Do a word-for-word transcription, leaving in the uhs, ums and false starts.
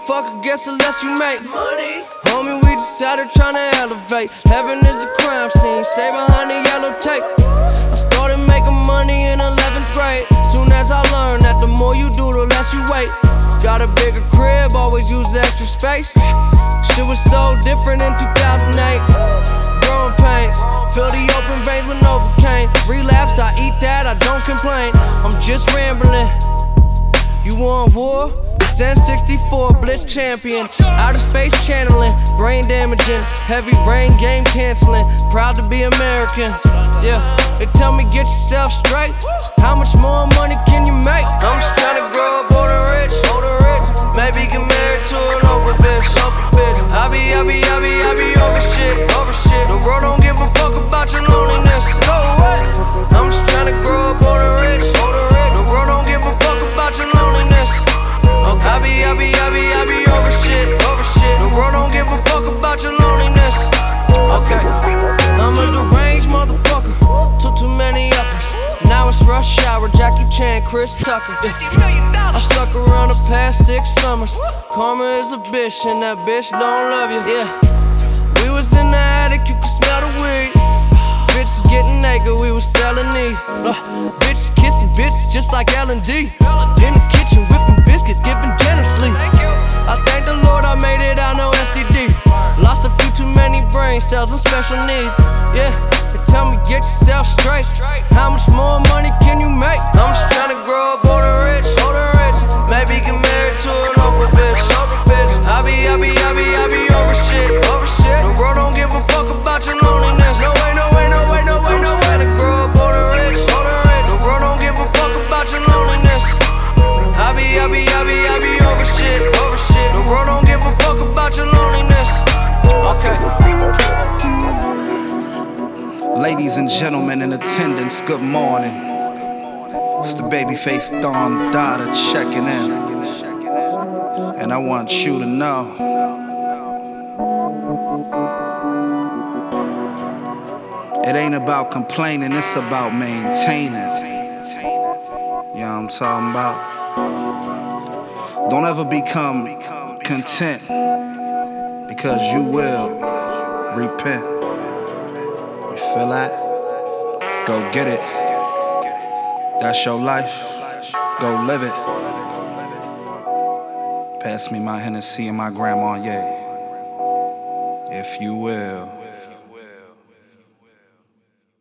fuck against unless you make money. Homie, we just out here tryna elevate. Heaven is a crime scene, stay behind the yellow tape. I started making money in eleventh grade. Soon as I learned that the more you do, the less you wait. Got a bigger crib, always use the extra space. Shit was so different in two thousand eight. Growing pains, fill the open veins with Novocaine. Relapse, I eat that, I don't complain. I'm just rambling. You want war? It's N sixty-four, Blitz champion. Outer space channeling, brain damaging. Heavy rain, game canceling. Proud to be American. Yeah, they tell me get yourself straight. How much more money can you make? I'm just tryna grow up older rich. Maybe get married to an Oprah bitch. I be, I be, I be, I be over shit, over shit. The world don't give a fuck about your loneliness. No way. I'm just tryna grow up older rich. The world don't give a fuck about your loneliness. I be, I be, I be, I be over shit, over shit. The world don't give a fuck about your loneliness. Okay, I'm a deranged motherfucker. Took too many uppers. Now it's rush hour, Jackie Chan, Chris Tucker. Yeah. I stuck around the past six summers. Karma is a bitch and that bitch don't love you. Yeah. We was in the attic, you could smell the weed. Bitches getting naked, we was selling knee. Uh, bitches kissing bitches just like L and D. In the kitchen whipping biscuits, giving generously. I thank the Lord I made it out, no S T D. Lost a few too many brain cells and special needs. Yeah, they tell me get yourself straight. How much more money can you make? I'm just tryna grow up older rich. Maybe get married to an Oprah bitch. I be, I be, I be, I be over shit, over shit. The world don't give a fuck about your loneliness. No way, no way, no way, no way, no way. I'm tryna grow up older rich. The world don't give a fuck about your loneliness. I be, I be, I be, I be over shit, over shit. The world don't give a fuck about your loneliness. Okay. Ladies and gentlemen in attendance, good morning. It's the babyface Don Dada checking in. And I want you to know it ain't about complaining, it's about maintaining. You know what I'm talking about? Don't ever become content, because you will repent. You feel that? Go get it. That's your life. Go live it. Pass me my Hennessy and my grandma, yeah. If you will.